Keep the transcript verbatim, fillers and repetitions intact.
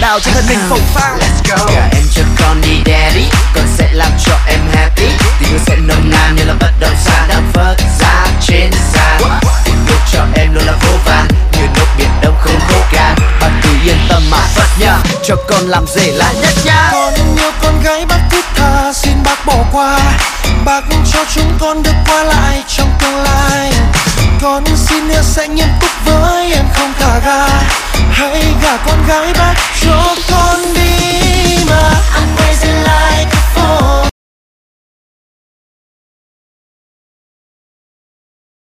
hào cho thân hình phồng phao. Let's go. Gả em cho con đi daddy, con sẽ làm cho em happy. Tình yêu sẽ nồng nàn như là bất động sản đang vớt giá trên sàn. Tình yêu cho em luôn là vô vàn, như nước biển đông không khô cạn. Bạn cứ yên tâm mà phật nha, cho con làm rể là nhất nha. Con yêu con gái bác thiết tha, xin bác bỏ qua. Bác cho chúng con được qua lại trong tương lai. Con xin yêu sẽ nghiêm túc với em không thả ga. Hãy gả con gái bác cho con